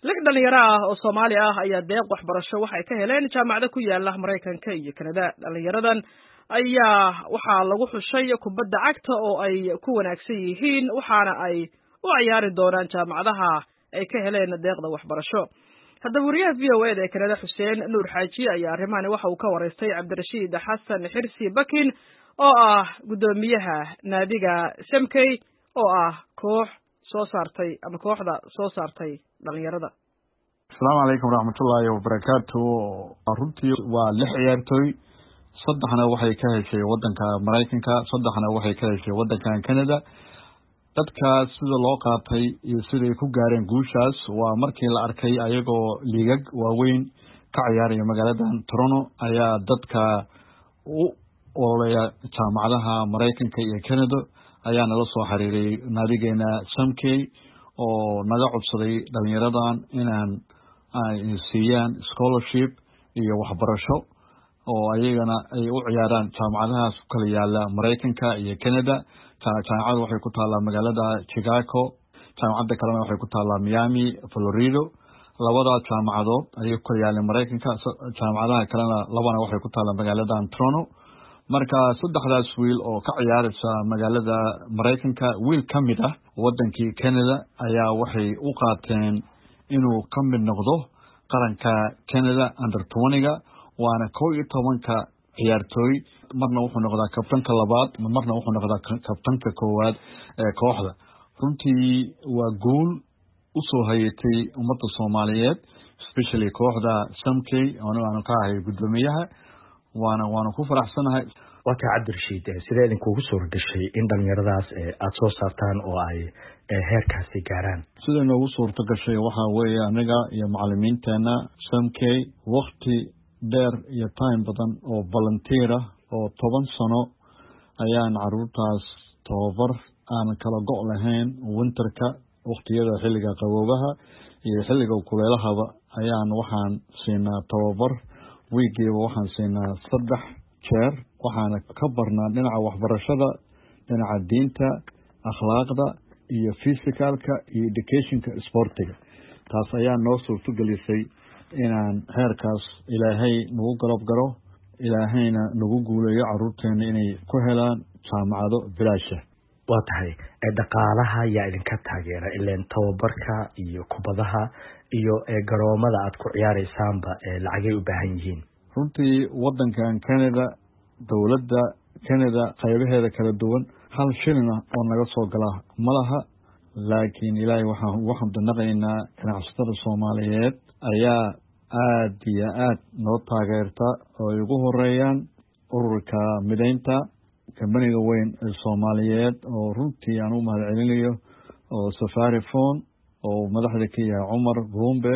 lix dhalinyaro ah oo Soomaali ah ayaa deeq waxbarasho waxay ka heleen jaamacado ku yaala Mareykanka iyo Kanada. Dhalinyaradan ayaa waxaa lagu xushay kubadda cagta oo ay ku wanaagsan yihiin waxaana ay u ciyaari doonaan jaamacadaha ay ka heleen deeqda waxbarasho. Haddaba wariyaha VOA ee Kanada Xuseen Nuur Xaaji ayaa arrimahan waxa uu ka wareystay Cabdirashiid Xasan Xirsi Bakin oo ah gudoomiyaha naadiga Samkey oo ah kooxda soo saartay dhalinyarada. Assalaamu alaykum warahmatullahi wabarakatuh. Runtii waa lix ciyaartoy, saddexna waxay ka heshay wadanka Mareykanka, saddexna waxay ka heshay wadanka Canada. Dadka sida loo qaatay iyo sida ay ku gaareen guushaas waa markii la arkay ayagoo liigag waaweyn ka ciyaaraya magaaladan Toronto ayaa dadka u ololaya jaamacadaha Mareykanka iyo Canada ayaa nala soo xiriiray naadigeena Samkey oo naga codsaday dhalinyaradan inaan ay siiyaan scholarship iyo waxbarasho oo ayagana ay u ciyaaraan jaamacadahaas ku kala yaala Mareykanka iyo Canada. jaamacada waxay ku taalaa magaalada Chicago, jaamacada kalena waxay ku taalaa Miami, Florida. labada jaamacadood ayay ku yaala Mareykanka, jaamacadaha kalena labana waxay ku taalaa magaalada Toronto. marka saddexdaas wiil oo ka ciyaaraysa magaalada Mareykanka, wiil ka mid ah wadankii Canada ayaa waxay u qaateen inuu ka mid noqdo qaranka Canada under 20-ga waana 11ka ciyaartoy. marna wuxuu noqdaa kabtanka labaad, marna wuxuu noqdaa kabtanka koowaad ee kooxda. runtii waa guul u soo hayatay ummadda Soomaaliyeed, especially kooxda Samkey oo aan ka ahay gudoomiyaha. waana ku faraxsanahay. Wata Cabdirashiid, sidee idinkugu soo gashay in dhalinyaradaas aad soo saartaan oo ay heerkaasi gaaraan? Sidee noogu suurto gashay waxaa weeye aniga iyo macallimiinteena Samkey waqti dheer iyo time badan oo volunteer ah oo 10 sano ayaan caruurtaas tababar aan kala go' lahayn winterka waqtiyada xilliga qaboobaha iyo xilliga kuleelahaba ayaan waxaan siinaa tababar weegiiba waxaan siinaa 3 jeer waxaana ka barnaa dhinaca waxbarashada, dhinaca diinta, akhlaaqda iyo physicalka iyo educationka sportiga. taas ayaa noo suurto gelisay inaan heerkaas ilaahay nagu garab garo, ilaahayna nagu guuleeyo caruurteena inay ku helaan jaamacado bilaasha. waa tahay dhaqaalaha yaa idinka taageera ileen tababarka iyo kubadaha iyo garoomada aad ku ciyaaraysaanba lacagay u baahan yihiin? runtii wadankan Canada, dowladda Canada qaybaheeda kala duwan hal shilin oo naga soo gala malaha, laakiin ilaahay waxaan danaqaynaa ganacsatada Soomaaliyeed ayaa aad iyo aad noo taageerta oo ay ugu horeeyaan ururka mideynta kambaniga weyn ee Soomaaliyeed oo runtii aan u mahadcelinayo oo Safaricom oo madaxda ka yahay Cumar Gumbe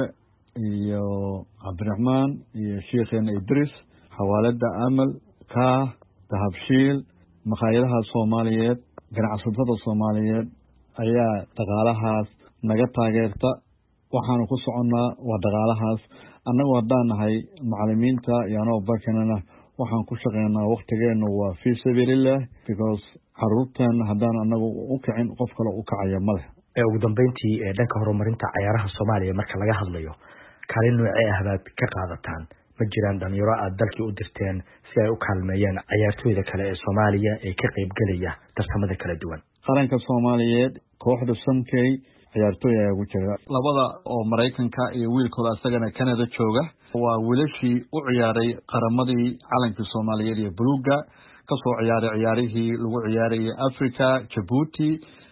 iyo Cabdiraxmaan iyo Sheekheena Idris, xawaalada Amal ka Dahabshiil, maqaayadaha Soomaaliyeed, ganacsatada Soomaaliyeed ayaa dhaqaalahaas naga taageerta. waxaan ku soconnaa waa dhaqaalahaas. annagu haddaan nahay macallimiinta iyo anoo barkanana waxaan ku shaqeynaa waqtigeena waa fi sabilillah, because caruurteena haddaan annagu u kicin qof kale u kacaya ma leh. ugu dambeyntii dhanka horumarinta ciyaaraha Soomaaliya marka laga hadlayo kaalin noocee ah baad ka qaadataan? ma jiraan dhalinyaro aad dalkii u dirteen si ay u kaalmeeyaan ciyaartooyda kale ee Soomaaliya ee ka qayb galaya tartamada kala duwan? qaranka Soomaaliyeed kooxda Samkey ciyaartooy ayaa ugu jira, labada oo Mareykanka iyo wiilkooda asagana Canada jooga waa wiilashii u ciyaaray qaramadii calankii Soomaaliyeed iyo buluuga ka soo ciyaaray ciyaarihii lagu ciyaarayay Africa, Djibouti.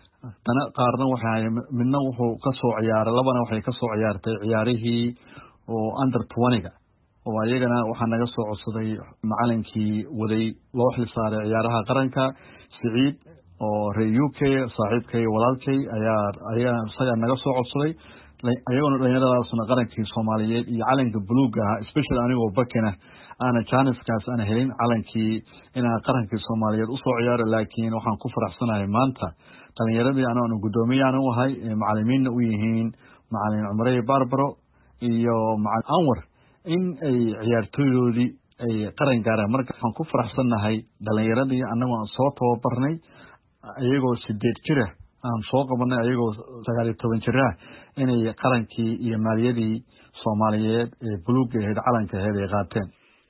qaarna waxay midna wuxuu ka soo ciyaaray, labana waxay ka soo ciyaartay ciyaarihii oo under 20-ga oo ayagana waxaa naga soo codsaday macalinkii waday loo xilsaaray ciyaaraha qaranka Saciid oo reer UK saaxiibkay walaalkay ayaa isaga naga soo codsaday. ayagoo dhalinyaradaasna qarankii Soomaaliyeed iyo calanka buluuga ah, especially anigoo bakina ana chanceskaas ana helin calankii inaan qarankii Soomaaliyeed u soo ciyaaro. laakiin waxaan ku faraxsanahay maanta dhalinyaradii aan gudoomiyaan u ahay macallimiinna u yihiin macallin Cumar Barbaro iyo macallin Anwar in ay ciyaartooydoodii ay qaran gaaraan. marka waxaan ku faraxsanahay dhalinyaradii annagu aan soo tababarnay ayagoo 8 jir aan soo qabanay ayagoo 19 jir ah inay qarankii iyo maaliyadii Soomaaliyeed ee buluug ahayd calanka ahayd ay qaateen.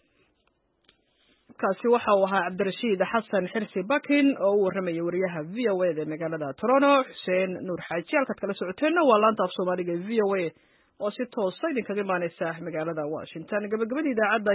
kaasi waxa uu ahaa Cabdirashiid Xasan Xirsi Bakin oo u warramay wariyaha VOA ee magaalada Toronto Xuseen Nuur Xaaji halkaad kala socoteena waa laanta af Soomaaliga ee VOA oo si toos ah idinkaga imaanaysa magaalada Washington gabagabadii idaacadda